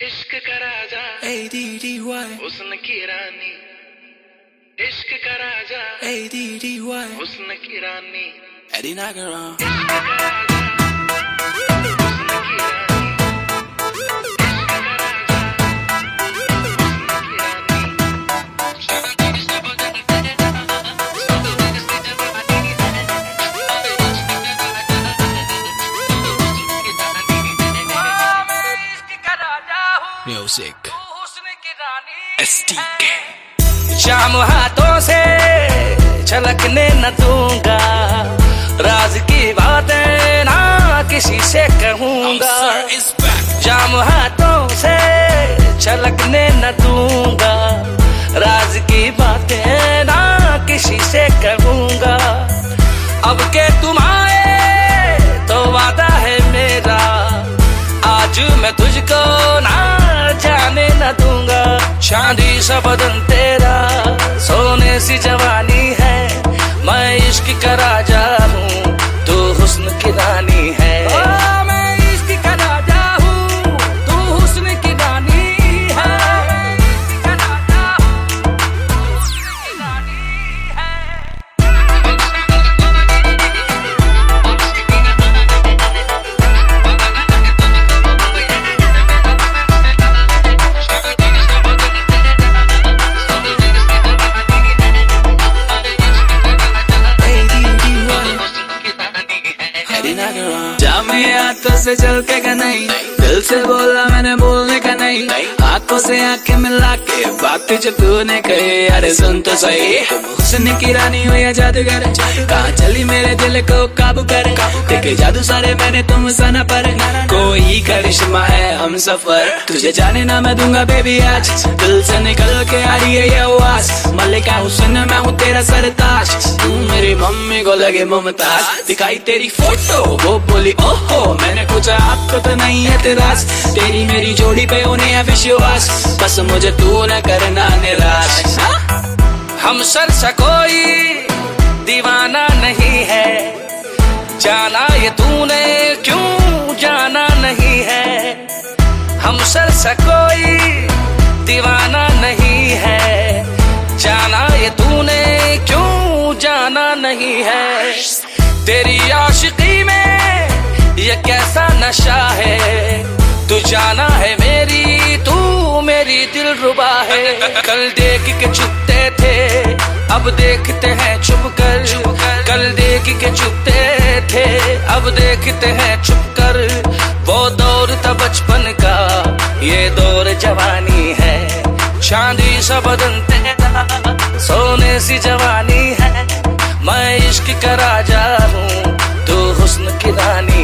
इश्क का राजा ADDY हुस्न की रानी, इश्क का राजा ADDY हुस्न की रानी, Eddie Nagaran इश्क का राजा हुस्न की रानी, इश्क का राजा हुस्न की रानी। Music हुस्न की रानी STK शाम हाथों से छलकने न दूंगा, राज की बातें ना किसी से कहूंगा। शाम हाथों से छलकने न दूंगा, राज की बातें ना किसी से कहूंगा। अब के तुम आए तो वादा है मेरा, आज मैं तुझको ना जाने न दूंगा। चांदी सा बदन तेरा, सोने सी जवानी है, मैं इश्क का राजा हूँ, तू हुस्न की रानी है। मैं इश्क का राजा हूँ, तू हुस्न की रानी है। इश्क का राजा हूँ, तू हुस्न की रानी है। जामे हाथों से चल के का नहीं, दिल से बोला मैंने बोलने का नहीं, आंखों से आंखें मिला के बात जो तूने कही, अरे सुन तो सही। हुस्न की रानी हो या जादूगर, कहाँ चली मेरे दिल को काबू कर, देखे जादू सारे मैंने तुम सना पर, कोई करिश्मा है हम सफर, तुझे जाने ना मैं दूंगा बेबी आज, दिल से निकल के आ रही है ये आवाज, मल्लिका हुस्न मैं हूँ तेरा सरताज, तू मेरी मम्मी को लगे मुमताज, दिखाई तेरी फोटो वो बोली ओहो, मैंने पूछा आपको तो नहीं है तेरास, तेरी मेरी जोड़ी पे उन्हें है विश्वास, बस मुझे तू न करना निराश। हम सर सा कोई दीवाना नहीं है, जाना ये तूने क्यों जाना नहीं है। हम सर सा कोई दीवाना नहीं है, जाना ये तूने क्यों जाना नहीं है। तेरी आशिकी में ये कैसा नशा है, तू जाना है मेरी, तू मेरी दिलरुबा है। कल देख के चुपते थे, अब देखते हैं छुप कर, कल देख के चुपते थे, अब देखते हैं छुप कर। वो दौर था बचपन का, ये दौर जवानी है, चांदी सा बदन तेरा, सोने सी जवानी है, मैं इश्क का राजा हूँ, तू हुस्न की रानी